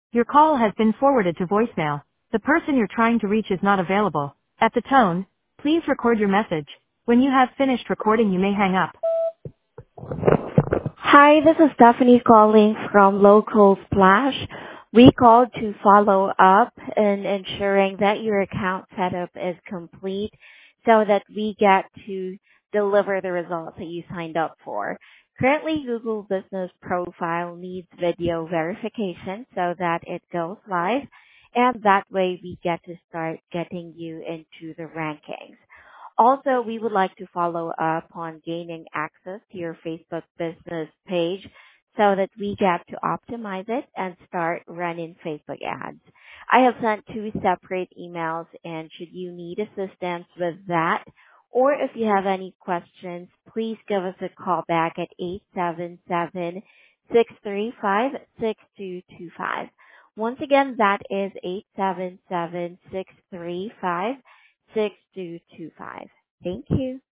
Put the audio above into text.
Your call has been forwarded to voicemail. The person you're trying to reach is not available. At the tone, please record your message. When you have finished recording, you may hang up. Hi, this is Stephanie calling from Local Splash. We called to follow up in ensuring that your account setup is complete so that we get to deliver the results that you signed up for. Currently, Google Business Profile needs video verification so that it goes live, and that way we get to start getting you into the rankings. Also, we would like to follow up on gaining access to your Facebook business page so that we get to optimize it and start running Facebook ads. I have sent two separate emails, and should you need assistance with that, or if you have any questions, please give us a call back at 877-635-6225. Once again, that is 877-635-6225. Thank you.